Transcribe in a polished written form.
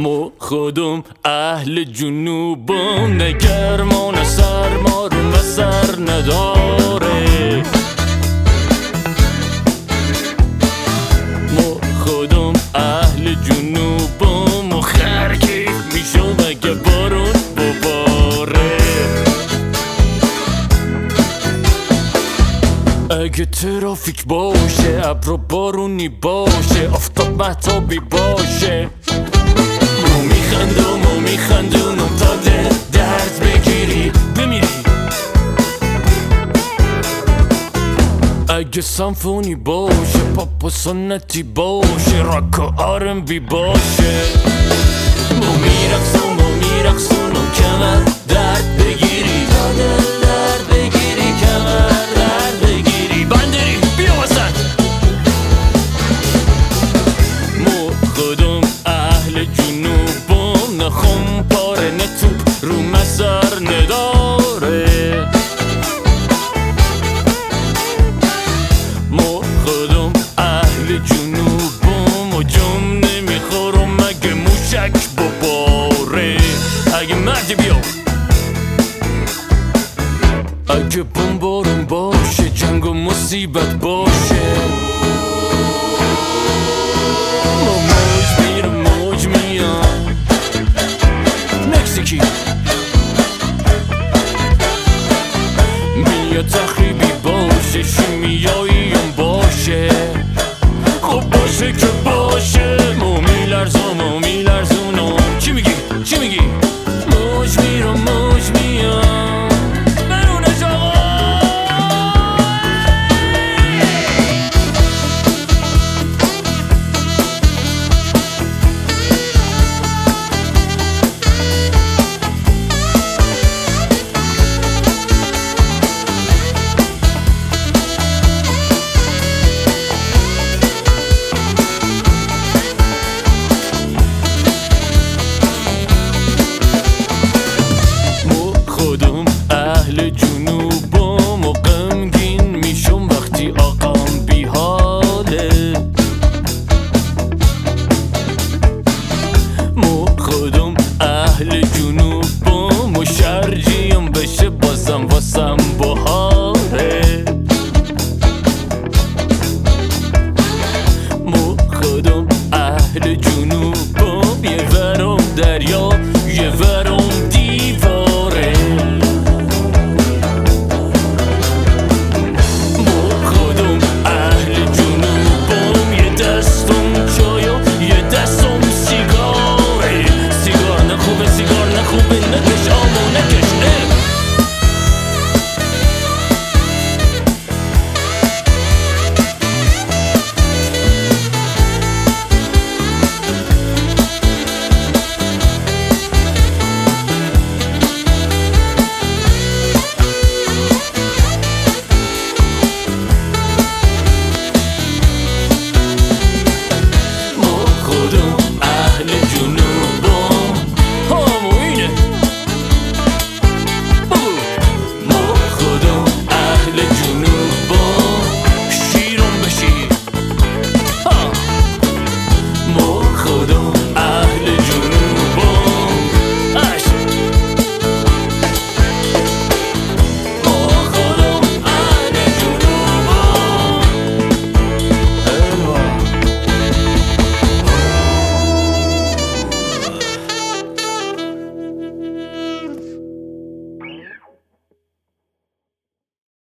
ما خودم اهل جنوبم، نه گرما نه سرما رو سر نداره. ما خودم اهل جنوبم و خرکیف میشم اگه بارون بباره. اگه ترافیک باشه، ابر و بارونی باشه، آفتاب مهتابی باشه، ما میخندونم تا درد بگیری بمیری. اگه سمفونی باشه، پاپ و سنتی باشه، راک و آرنبی باشه، ما میرقصونم کمر درد بگیری، تا درد بگیری، کمر درد بگیری. بندری بیا وسط. ما خودم اهل جنوبم، نخم پاره نه توپ رو مسر نداره. ما خودم اهل جنوبم و جم نمیخورم اگه موشک بباره. اگه مردی بیا، اگه بمبارون باشه، جنگ و مصیبت باشه، ما موج میرم موج میام. مکزیکی میاد تخریبی باشه، شیمیاییم باشه، خب باشه که باشه. ما میلرزم